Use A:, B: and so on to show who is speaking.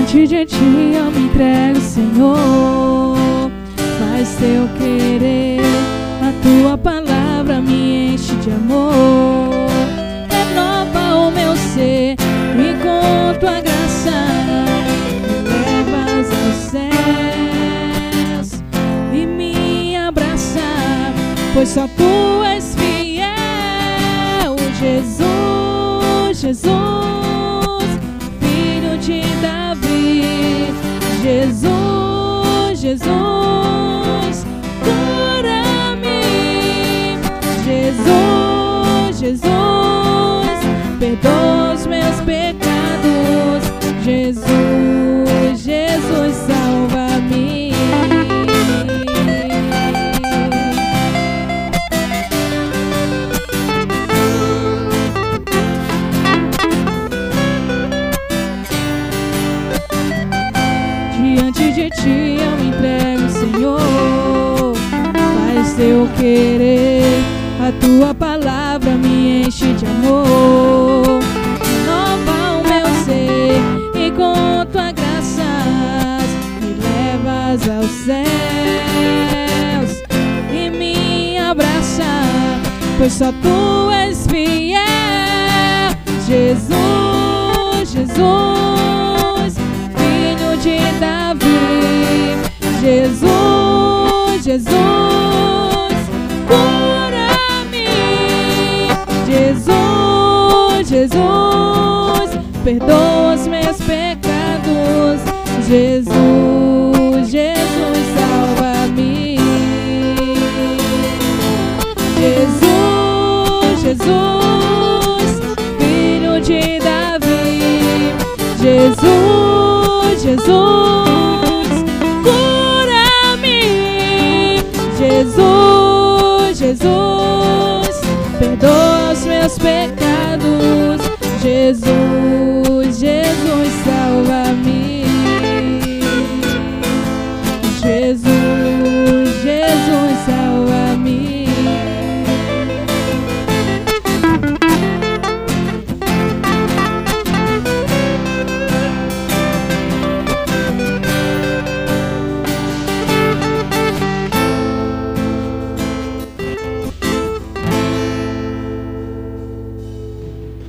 A: Diante de ti eu me entrego, Senhor. Faz teu querer, a tua palavra me enche de amor. Renova o meu ser e com tua graça me levas aos céus e me abraça, pois só tu és fiel. Jesus, Jesus, filho de Davi. Jesus, Jesus, cura-me. Jesus, Jesus, perdoa os meus pecados. Jesus, Jesus, salva-me. Diante de ti eu me entrego, Senhor. Faz teu querer, a tua palavra me enche de amor. Renova o meu ser e com tua graça me levas aos céus e me abraça, pois só tu és fiel. Jesus, Jesus, filho de Davi. Jesus, Jesus, cura-me. Jesus, Jesus, perdoa os meus pecados. Jesus.